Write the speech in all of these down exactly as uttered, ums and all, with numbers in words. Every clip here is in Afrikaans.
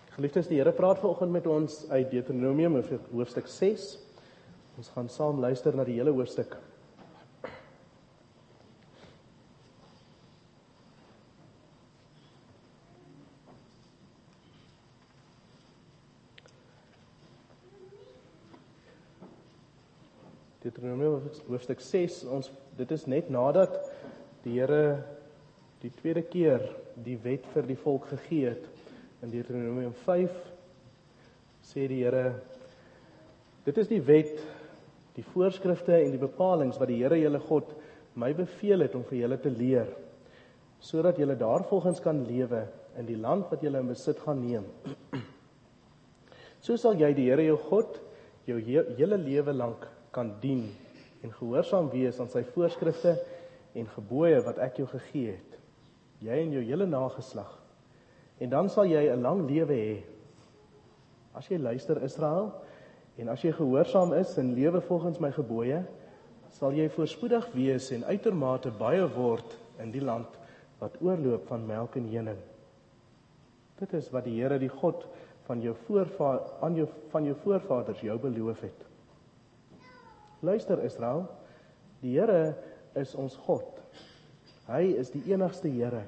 Geliefdes, die Here praat vanoggend met ons uit Deuteronomium hoofstuk ses. Ons gaan saam luister na die hele hoofstuk. Deuteronomium hoofstuk ses, ons, dit is net nadat die Here die tweede keer die wet vir die volk gegee het. In Deuteronomium vyf sê die Here, dit is die wet, die voorskrifte en die bepalings wat die Here julle God my beveel het om vir julle te leer, sodat julle daarvolgens kan lewe in die land wat julle in besit gaan neem. So sal jy die Here jou God jou hele lewe lank kan dien en gehoorsaam wees aan sy voorskrifte en gebooie wat ek jou gegee het, jy en jou hele nageslag. En dan sal jy 'n lang lewe hê. As jy luister, Israel, en as jy gehoorsaam is en lewe volgens my gebooie, sal jy voorspoedig wees en uitermate baie word in die land wat oorloop van melk en honing. Dit is wat die Here, die God van jou voorva- aan jou, van jou voorvaders jou beloof het. Luister, Israel, die Here is ons God. Hy is die enigste Here.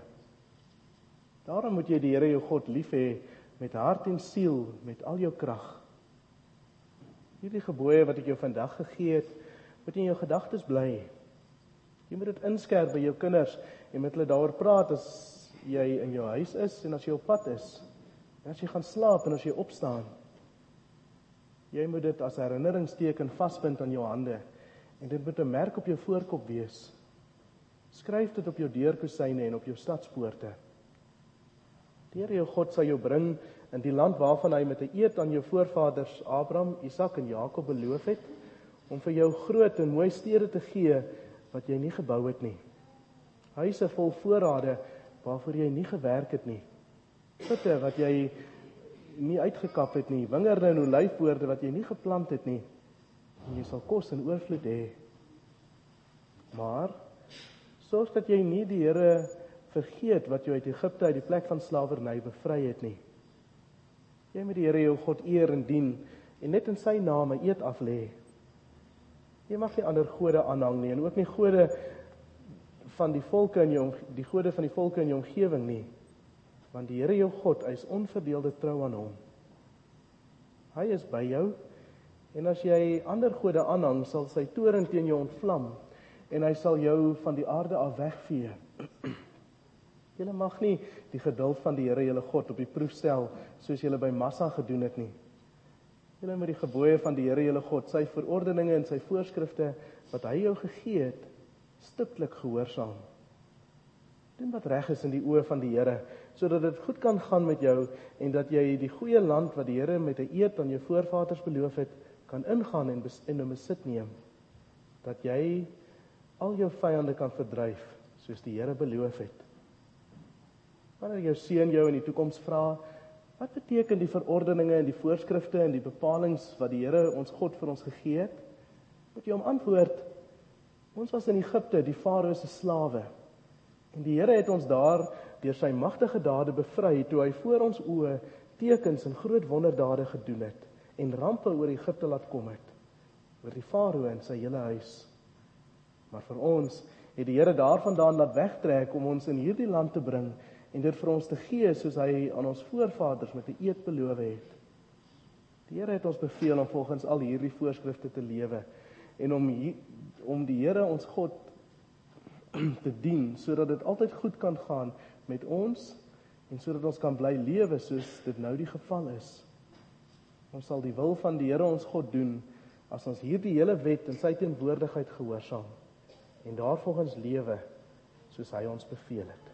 Daarom moet jy die Here jou God lief hê met hart en siel, met al jou krag. Hierdie gebooie wat ek jou vandag gegee het, moet in jou gedagtes bly. Jy moet dit inskerp by jou kinders en met hulle daaroor praat as jy in jou huis is en as jy op pad is. En as jy gaan slaap en as jy opstaan. Jy moet dit as herinneringsteken vasbind aan jou hande en dit moet 'n merk op jou voorkop wees. Skryf dit op jou deurkosyne en op jou stadspoorte. Die Here jou God sal jou bring in die land waarvan hy met 'n eed aan jou voorvaders Abraham, Isak en Jakob beloof het, om vir jou groot en mooi stede te gee wat jy nie gebou het nie. Huise vol voorrade waarvoor jy nie gewerk het nie. Putte wat jy nie uitgekap het nie, wingerde en olyfboorde wat jy nie geplant het nie. En jy sal kos en oorvloed hê. Maar sorg dat jy nie die Here vergeet wat jy uit Egipte uit die plek van slawerny bevry het nie. Jy moet die Here jou God eer en dien en net in sy naam 'n eed aflê. Jy mag nie ander gode aanhang nie en ook nie gode van die volke in jou die gode van die volke in jou omgewing nie, want die Here jou God, hy is onverdeelde trou aan hom. Hy is by jou en as jy ander gode aanhang, sal sy toorn teen jou ontvlam en hy sal jou van die aarde af wegvee. Julle mag nie die geduld van die Here julle God op die proef stel, soos julle by Massa gedoen het nie. Julle moet die gebooie van die Here julle God, sy verordeninge en sy voorskrifte, wat hy jou gegee het, stiptelik gehoorsaam. Doen wat reg is in die oë van die Here, sodat dit goed kan gaan met jou, en dat jy die goeie land wat die Here met 'n eed aan jou voorvaders beloof het, kan ingaan en in besit neem. Dat jy al jou vyande kan verdryf, soos die Here beloof het. Wanneer jou seun jou in die toekoms vra, wat beteken die verordeninge en die voorskrifte en die bepalings wat die Here ons God vir ons gegee het? Moet jy hom antwoord, ons was in Egipte, die Farao se slawe, en die Here het ons daar deur sy magtige dade bevry, toe hy voor ons oë tekens en groot wonderdade gedoen het, en rampe oor Egipte laat kom het, oor die Farao en sy hele huis. Maar vir ons het die Here daarvandaan laat wegtrek om ons in hierdie land te bring, en dit vir ons te gee, soos hy aan ons voorvaders met 'n eed beloof het. Die Here het ons beveel om volgens al hierdie voorskrifte te lewe, en om, hier, om die Here ons God te dien, sodat dit altyd goed kan gaan met ons, en sodat ons kan bly lewe soos dit nou die geval is. Ons sal die wil van die Here ons God doen, as ons hierdie hele wet in sy teenwoordigheid gehoorsaam, en daarvolgens lewe, soos hy ons beveel het.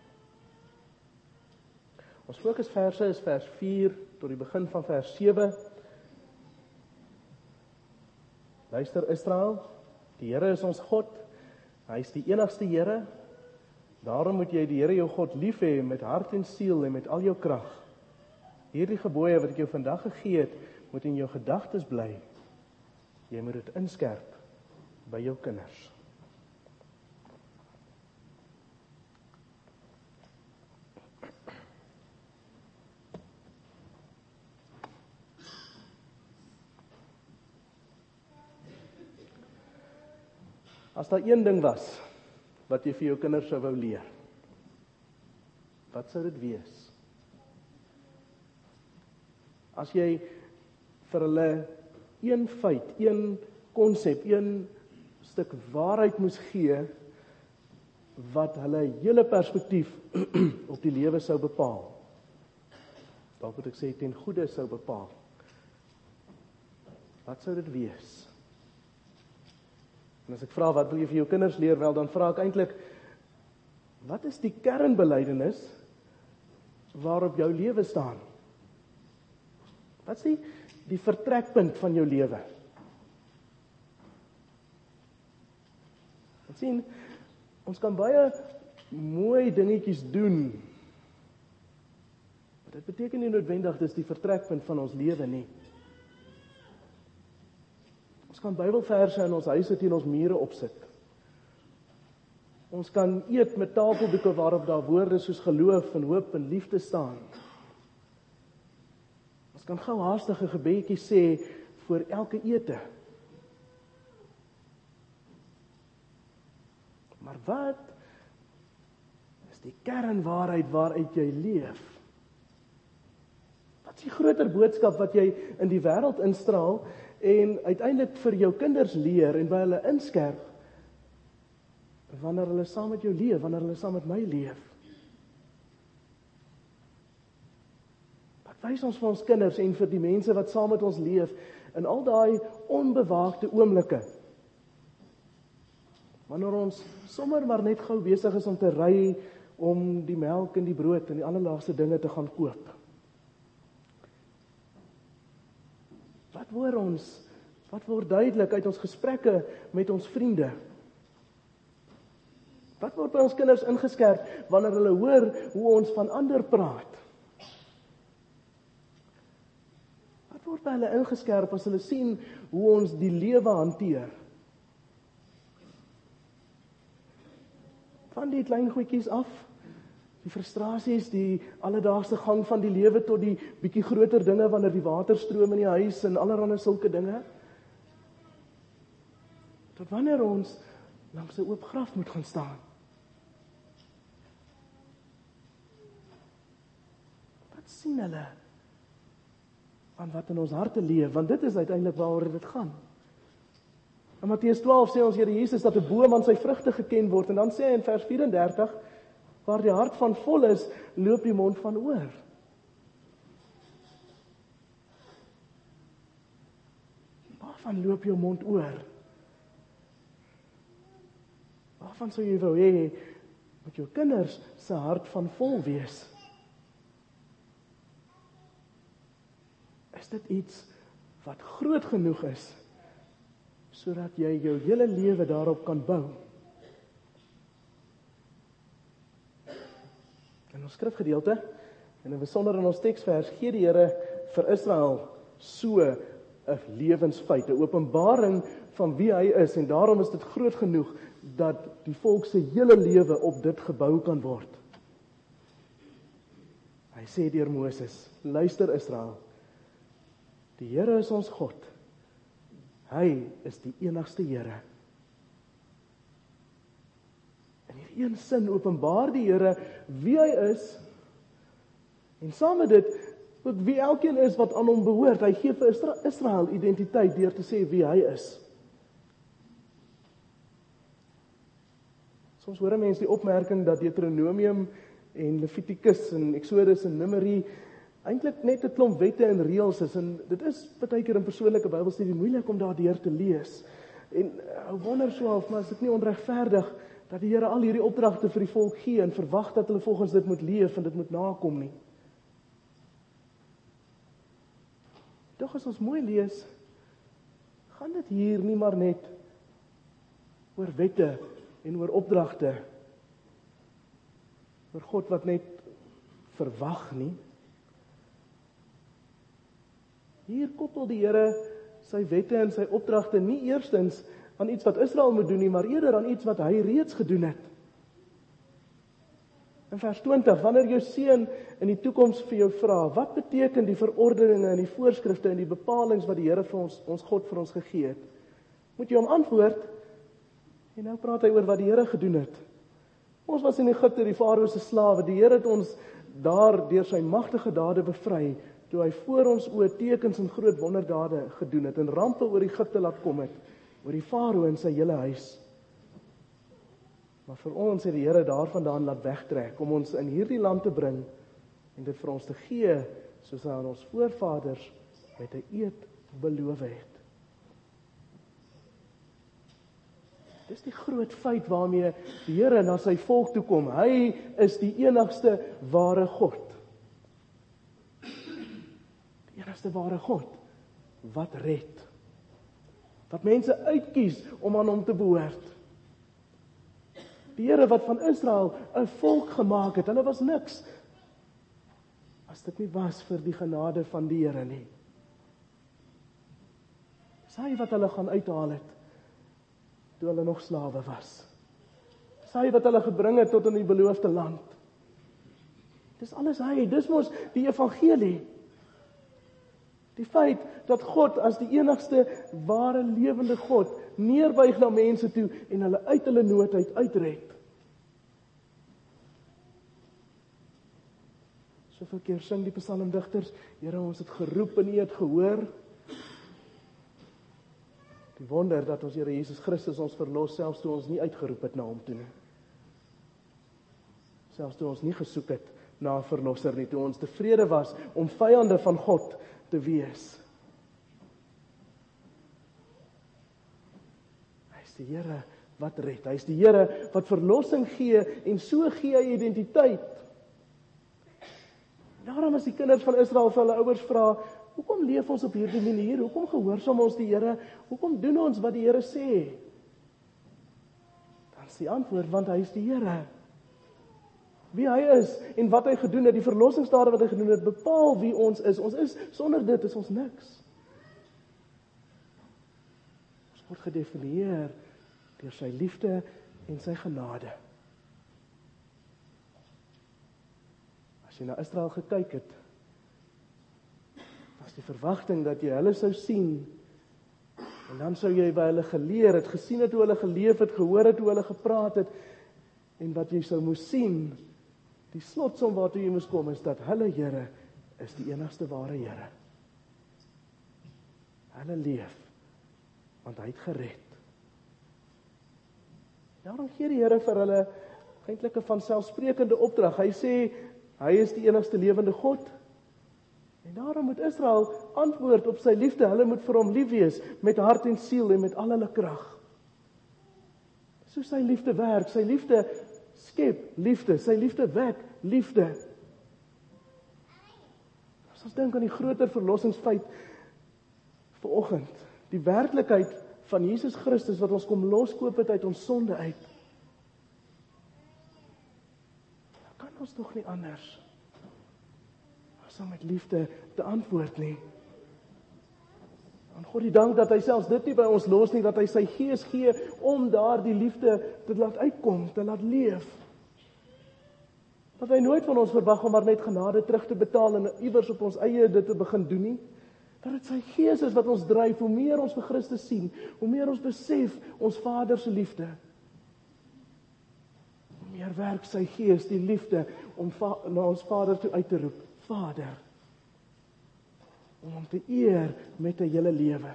Ons fokusverse is vers vier tot die begin van vers sewe. Luister Israel, die Here is ons God, hy is die enigste Here. Daarom moet jy die Here jou God lief hê met hart en siel en met al jou krag. Hierdie gebooie wat ek jou vandag gegee het, moet in jou gedagtes bly. Jy moet dit inskerp by jou kinders. As daar een ding was wat jy vir jou kinders sou wou leer, wat sou dit wees? As jy vir hulle een feit, een konsep, een stuk waarheid moes gee, wat hulle hele perspektief op die lewe sou bepaal. Dalk moet ek sê, ten goeie sou bepaal. Wat sou dit wees? En as ek vra, wat wil jy vir jou kinders leer? Wel, dan vra ek eintlik, wat is die kernbelydenis waarop jou lewe staan? Wat is die, die vertrekpunt van jou lewe? Ons sien, ons kan baie mooi dingetjies doen. Dit beteken nie noodwendig dis die vertrekpunt van ons lewe nie. Ons kan Bybelverse in ons huise teen ons mure opsit. Ons kan eet met tafeldoeke waarop daar woorde soos geloof en hoop en liefde staan. Ons kan gou haastige gebedjie sê voor elke ete. Maar wat is die kernwaarheid waaruit jy leef? Wat is die groter boodskap wat jy in die wêreld instraal en uiteindelik vir jou kinders leer en by hulle inskerp wanneer hulle saam met jou leef, wanneer hulle saam met my leef? Wat wys ons vir ons kinders en vir die mense wat saam met ons leef in al daai onbewaakte oomblikke? Wanneer ons sommer maar net gou besig is om te ry om die melk en die brood en die allerlaagste dinge te gaan koop. Wat word ons, wat word duidelik uit ons gesprekke met ons vriende? Wat word by ons kinders ingeskerp wanneer hulle hoor hoe ons van ander praat? Wat word by hulle ingeskerp as hulle sien hoe ons die lewe hanteer? Van die klein goedjies af, die frustrasies, die alledaagse gang van die lewe tot die bietjie groter dinge wanneer die water stroom in die huis en allerlei sulke dinge. Tot wanneer ons langs 'n oop graf moet gaan staan. Wat sien hulle van wat in ons harte leef? Want dit is uiteindelik waaroor dit gaan. In Matteus twaalf sê ons Here Jesus dat 'n boom aan sy vrugte geken word, en dan sê hy in vers vyf en dertig, waar die hart van vol is, loop die mond van oor. Waarvan loop jou mond oor? Waarvan sou jy wou hê moet jou kinders se hart van vol wees? Is dit iets wat groot genoeg is sodat jy jou hele lewe daarop kan bou? In ons skrifgedeelte, en in besonder in ons teksvers, gee die Here vir Israel so 'n lewensfeit, 'n openbaring van wie hy is, en daarom is dit groot genoeg dat die volk se hele lewe op dit gebou kan word. Hy sê deur Moses, luister Israel, die Here is ons God, hy is die enigste Here. In hierdie een sin openbaar die Here wie hy is, en saam met dit ook wie elkeen is wat aan hom behoort. Hy gee vir Israel identiteit deur te sê wie hy is. Soms hoor mense die opmerking dat Deuteronomium en Levitikus en Exodus en Numeri eintlik net 'n klomp wette en reëls is, en dit is baie keer in persoonlike Bybelstudie moeilik om daardeur te lees. En ek wonder so of maar is dit nie onregverdig dat die Here al hierdie opdragte vir die volk gee en verwag dat hulle volgens dit moet leef en dit moet nakom nie. Tog as ons mooi lees, gaan dit hier nie maar net oor wette en oor opdragte, oor God wat net verwag nie. Hier koppel die Here sy wette en sy opdragte nie eerstens aan iets wat Israel moet doen nie, maar eerder aan iets wat hy reeds gedoen het. In vers twintig, wanneer jou seun in die toekoms vir jou vra, wat beteken die verordeninge en die voorskrifte en die bepalings wat die Here vir ons, ons God vir ons gegee het? Moet jy hom antwoord, En nou praat hy oor wat die Here gedoen het. Ons was in Egipte die Farao se slawe. Die Here het ons daar deur sy magtige dade bevry, toe hy voor ons oë tekens en groot wonderdade gedoen het en rampe oor Egipte laat kom het, oor die Farao en sy hele huis. Maar vir ons het die Here daarvandaan laat wegtrek om ons in hierdie land te bring en dit vir ons te gee, soos hy aan ons voorvaders met 'n eed beloof het. Dis die groot feit waarmee die Here na sy volk toe kom. Hy is die enigste ware God. Die enigste ware God wat red. Wat mense uitkies om aan hom te behoort. Die Here wat van Israel 'n volk gemaak het. Hulle was niks as dit nie was vir die genade van die Here nie. Dis hy wat hulle gaan uithaal het toe hulle nog slawe was. Dis hy wat hulle gebring het tot in die beloofde land. Dis alles hy, dis mos die evangelie. Die feit dat God as die enigste ware lewende God neerbuig na mense toe en hulle uit hulle nood uit uitred. Soveel keer sing die psalmdigters, Here, ons het geroep en U het gehoor. Die wonder dat ons Here Jesus Christus ons verlos, selfs toe ons nie uitgeroep het na hom toe nie. Selfs toe ons nie gesoek het na 'n verlosser nie, toe ons tevrede was om vyande van God te wees. Hy is die Here wat red, hy is die Here wat verlossing gee en so gee hy identiteit. Daarom as die kinders van Israel vir hulle ouers vra, hoekom leef ons op hierdie manier? Hoekom gehoorsaam ons die Here? Hoekom doen ons wat die Here sê? Dan is die antwoord, want hy is die Here. Wie hy is en wat hy gedoen het, die verlossingsdade wat hy gedoen het, bepaal wie ons is. Ons is, sonder dit is ons niks. Ons word gedefinieer deur sy liefde en sy genade. As jy na Israel gekyk het, was die verwagting dat jy hulle sou sien, en dan sou jy by hulle geleer het, gesien het hoe hulle geleef het, gehoor het hoe hulle gepraat het, en wat jy sou moes sien, die slotsom waartoe jy moes kom, is dat hulle Here is die enigste ware Here. Hulle leef, want hy het gered. Daarom gee die Here vir hulle eintlik 'n vanselfsprekende opdrag. Hy sê, hy is die enigste lewende God, en daarom moet Israel antwoord op sy liefde. Hulle moet vir hom lief wees, met hart en siel en met al hulle krag. So sy liefde werk, sy liefde skep liefde, sy liefde wek liefde. As ons dink aan die groter verlossingsfeit vanoggend, die werklikheid van Jesus Christus wat ons kom loskoop het uit ons sonde uit, dan kan ons tog nie anders as om met liefde te antwoord nie. Aan God die dank dat hy selfs dit nie by ons los nie, dat hy sy gees gee om daar die liefde te laat uitkom, te laat leef. Dat hy nooit van ons verwag om maar net genade terug te betaal en iewers op ons eie dit te begin doen nie. Dat dit sy gees is wat ons dryf, hoe meer ons vir Christus sien, hoe meer ons besef ons Vader se liefde. Hoe meer werk sy gees die liefde om va- na ons Vader toe uit te roep, Vader. Om hom te eer met 'n hele lewe.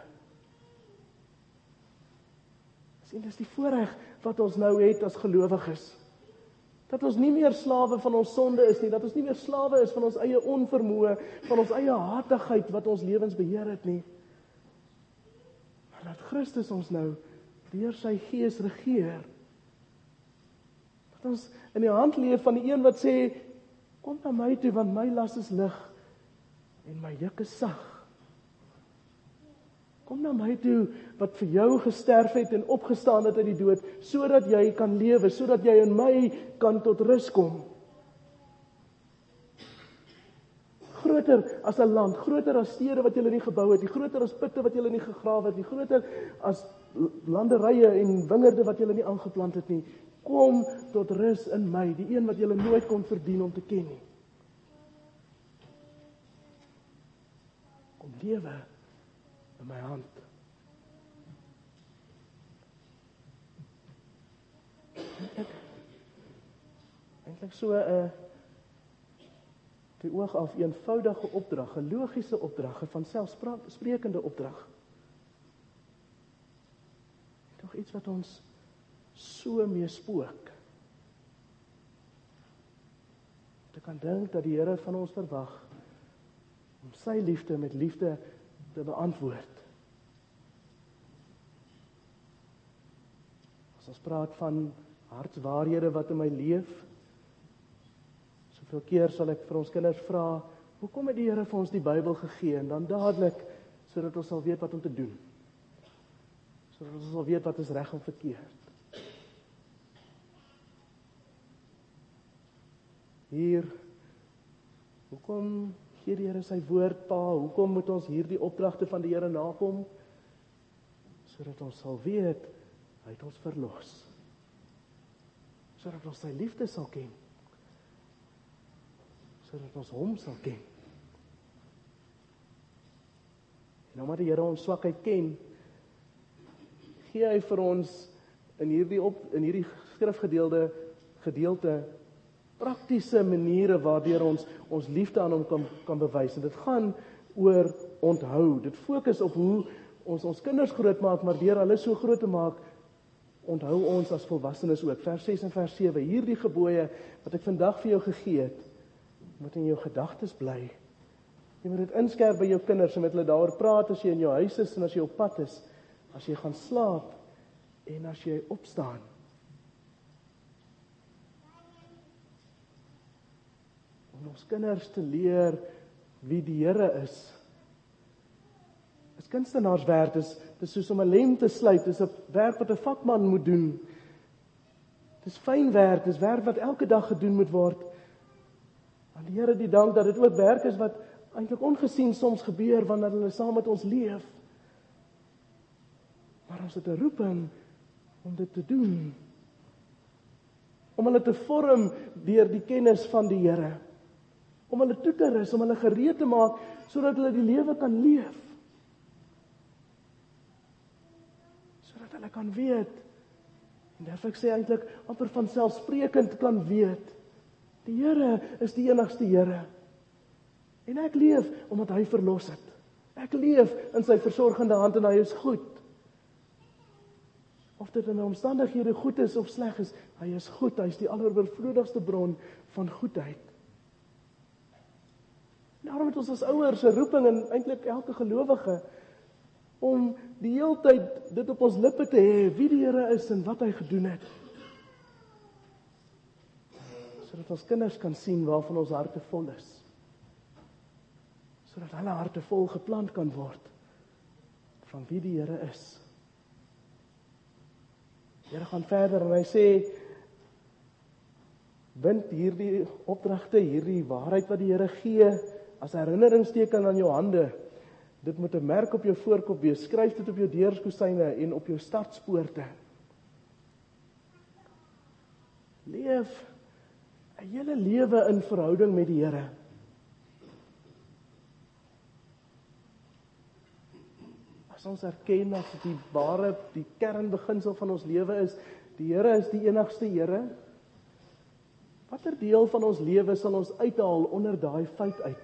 Sien, dis die voorreg wat ons nou het as gelowiges. Dat ons nie meer slawe van ons sonde is nie, dat ons nie meer slawe is van ons eie onvermoë, van ons eie hatigheid wat ons lewens beheer het nie. Maar dat Christus ons nou deur sy gees regeer. Dat ons in die hand leef van die een wat sê, kom na my toe, want my las is lig en my juk is sag. Kom na my toe, wat vir jou gesterf het en opgestaan het uit die dood, sodat jy kan lewe, sodat jy in my kan tot rus kom. Groter as 'n land, groter as stede wat julle nie gebou het, die groter as putte wat julle nie gegrawe het, die groter as landerye en wingerde wat julle nie aangeplant het nie. Kom tot rus in my, die een wat julle nooit kon verdien om te ken nie. Kom lewe in my hand. Eintlik eintlik so 'n uh, die oog af eenvoudige opdrag, 'n logiese opdrag, 'n vanselfsprekende opdrag. Tog iets wat ons so mee spook. Ek kan dink dat die Here van ons verwag om sy liefde met liefde te beantwoord. As ons praat van hartswaarhede wat in my leef, soveel keer sal ek vir ons kinders vra, hoekom het die Here vir ons die Bybel gegee? En dan dadelik, sodat ons sal weet wat om te doen. Sodat ons sal weet wat is reg en verkeerd. Hier, hoekom gee die Here sy woord, Pa? Hoekom moet ons hierdie opdragte van die Here nakom? Sodat ons sal weet, hy het ons verlos. Sodat ons sy liefde sal ken. Sodat ons hom sal ken. En omdat die Here ons swakheid ken, gee hy vir ons in hierdie op in hierdie skrifgedeelde gedeelte praktiese maniere waardeur ons ons liefde aan hom kan kan bewys. En dit gaan oor onthou. Dit fokus op hoe ons ons kinders grootmaak, maar deur hulle so groot te maak, onthou ons as volwassenes ook. Vers ses en vers sewe, hierdie gebooie wat ek vandag vir jou gegee het, moet in jou gedagtes bly. Jy moet dit inskerp by jou kinders en met hulle daaroor praat as jy in jou huis is en as jy op pad is, as jy gaan slaap en as jy opstaan. Om ons kinders te leer wie die Here is. Is kunstenaarswerk, dis, dis soos om 'n lem te sluit, dis 'n werk wat 'n vakman moet doen. Dis fyn werk, dis werk wat elke dag gedoen moet word. Aan die Here die dank dat dit ook werk is wat eintlik ongesien soms gebeur wanneer hulle saam met ons leef. Maar ons het 'n roeping om dit te doen. Om hulle te vorm deur die kennis van die Here. Om hulle toe te rus, om hulle gereed te maak sodat hulle die lewe kan leef. Sodat hulle kan weet, en daarvoor ek sê eintlik amper vanselfsprekend kan weet, die Here is die enigste Here. En ek leef omdat hy verlos het. Ek leef in sy versorgende hand en hy is goed. Of dit in omstandighede goed is of sleg is, hy is goed, hy is die alleroorvloedigste bron van goedheid. Daarom het ons as ouers 'n roeping en eintlik elke gelowige om die hele tyd dit op ons lippe te hê, wie die Here is en wat hy gedoen het. Sodat ons kinders kan sien waarvan ons harte vol is. Sodat hulle harte vol geplant kan word van wie die Here is. Die Here gaan verder en hy sê, bind hierdie opdragte, hierdie waarheid wat die Here gee, as herinneringsteken aan jou hande. Dit moet 'n merk op jou voorkop wees. Skryf dit op jou deurskosyne en op jou stadspoorte. Leef 'n hele lewe in verhouding met die Here. As ons erken as die ware, die kernbeginsel van ons lewe is, die Here is die enigste Here, watter deel van ons lewe sal ons uithaal onder daai feit uit?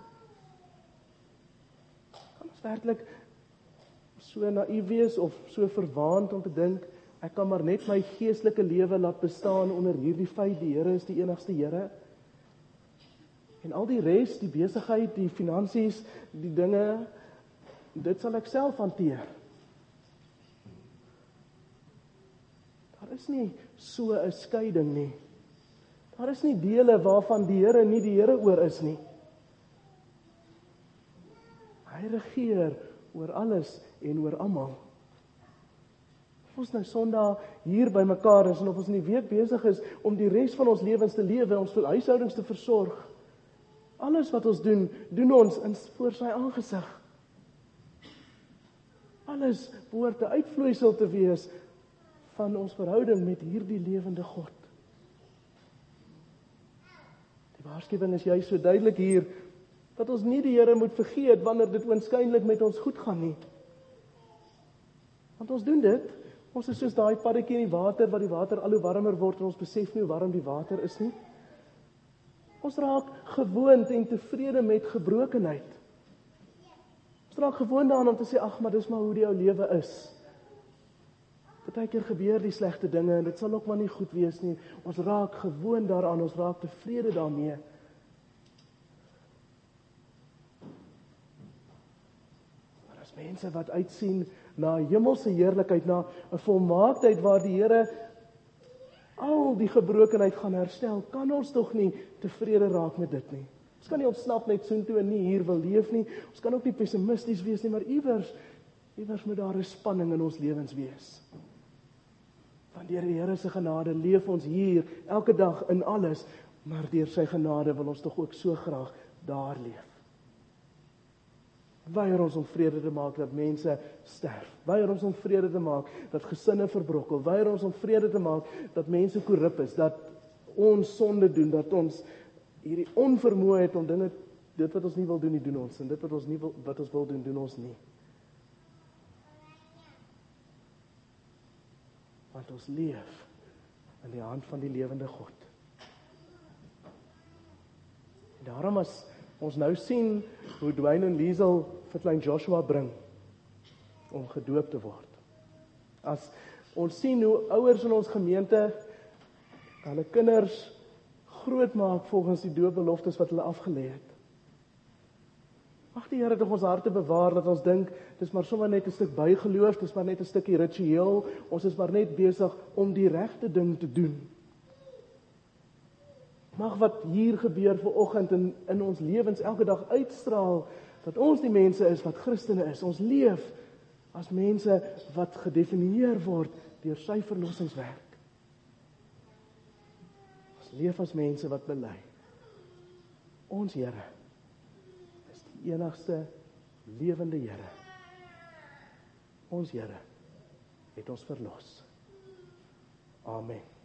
Werklik so naïef wees of so verwaand om te dink, ek kan maar net my geestelike lewe laat bestaan onder hierdie feit, die Here is die enigste Here. En al die res, die besigheid, die finansies, die dinge, dit sal ek self hanteer. Daar is nie so 'n skeiding nie. Daar is nie dele waarvan die Here nie die Here oor is nie. Hy regeer oor alles en oor almal. Of ons nou Sondag hier by mekaar is en of ons in die week besig is om die res van ons lewens te lewe, ons huishoudings te versorg. Alles wat ons doen, doen ons in voor sy aangesig. Alles behoort 'n uitvloeisel te wees van ons verhouding met hierdie lewende God. Die waarskuwing is juist so duidelik hier, dat ons nie die Here moet vergeet wanneer dit oënskynlik met ons goed gaan nie. Want ons doen dit, Ons is soos daai paddetjie in die water, wat die water al hoe warmer word, en ons besef nie hoe warm die water is nie. Ons raak gewoond en tevrede met gebrokenheid. Ons raak gewoond daaraan om te sê, ag, maar dis maar hoe die ou lewe is. Partykeer gebeur die slegte dinge, en dit sal ook maar nie goed wees nie. Ons raak gewoond daaraan, ons raak tevrede daarmee. Maar as mense wat uitsien na hemelse heerlikheid, na 'n volmaaktheid waar die Here al die gebrokenheid gaan herstel, kan ons tog nie tevrede raak met dit nie. Ons kan nie ontsnap net soontoe en nie hier wil leef nie. Ons kan ook nie pessimisties wees nie, maar iewers, iewers moet daar 'n spanning in ons lewens wees. Want deur die Here se genade leef ons hier elke dag in alles, maar deur sy genade wil ons tog ook so graag daar leef. Weier ons om vrede te maak dat mense sterf. Weier ons om vrede te maak dat gesinne verbrokkel. Weier ons om vrede te maak dat mense korrup is, dat ons sonde doen, dat ons hierdie onvermoë het om dinge, dit wat ons nie wil doen, nie doen ons, en dit wat ons nie wil, wat ons wil doen, doen ons nie. Want ons leef in die hand van die lewende God. En daarom as ons nou sien hoe Dwayne en Liesel vir klein Joshua bring om gedoop te word. As ons sien hoe ouers in ons gemeente hulle kinders groot maak volgens die doopbeloftes wat hulle afgelê het. Mag die Here tog ons harte bewaar dat ons dink dis maar sommer net 'n stuk bygeloof, dis maar net 'n stukkie ritueel, ons is maar net besig om die regte ding te doen. Mag wat hier gebeur vanoggend in, in ons lewens elke dag uitstraal, dat ons die mense is wat Christene is. Ons leef as mense wat gedefinieer word deur sy verlossingswerk. Ons leef as mense wat bely. Ons Here is die enigste lewende Here. Ons Here het ons verlos. Amen.